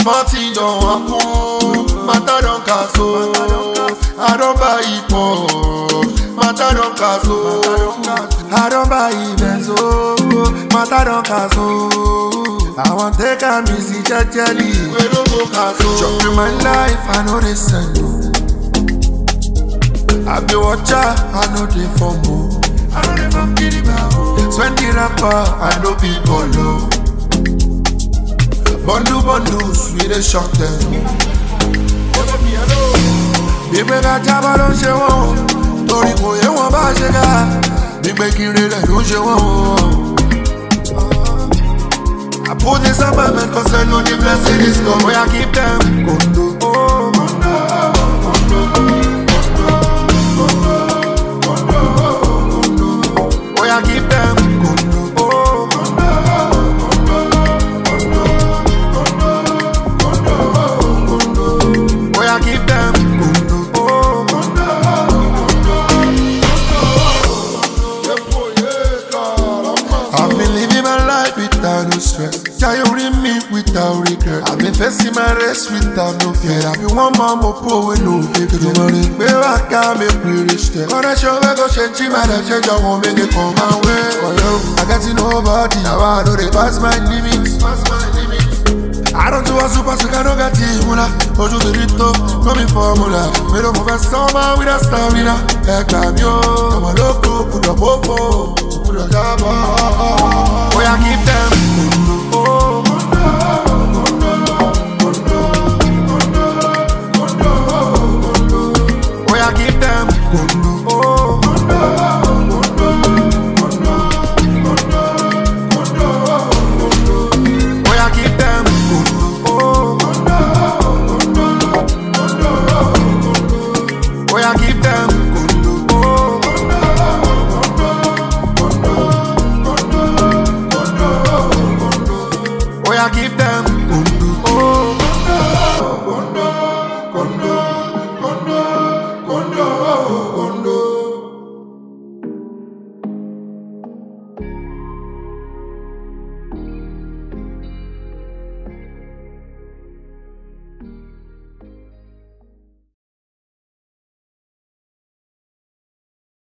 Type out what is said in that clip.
Smarty don't happen, matter don't castle. I don't buy it more, matter don't castle. I don't buy it benzo, matter don't castle. I want take a easy jelly, we don't go castle. Chop in my life, I know they send you. I be watcher, I know they for more. I know they from Kiriba. Swen the rapper, I know people low. Bundles, we dey shock them. Bígbé ká jábọ́ ló ń ṣe wọ́n, torí kò yé wọn bá ṣe ká. Bígbé kiri lẹ̀ ló ń ṣe wọ́n. I put this on my mind cause I know the blessing is come. Where I keep them, Kondo. Where I keep them, Kondo. Where I keep them, I've been living my life without no stress. Tiring me without regret. I've been facing my race without no fear. I've been one man more poor with no big deal. Money, where I can't make me reach there. Connection, we go change my life, change. I won't make it come my way. I got to nobody. Now I know they pass my limits. I don't do a super sick, I don't got Timula. Ojo de Rito, no me formula. Me don't move a summer with a stamina. Hey, cambio. I'm a loco, put a popo, put a jabba. Where I keep them.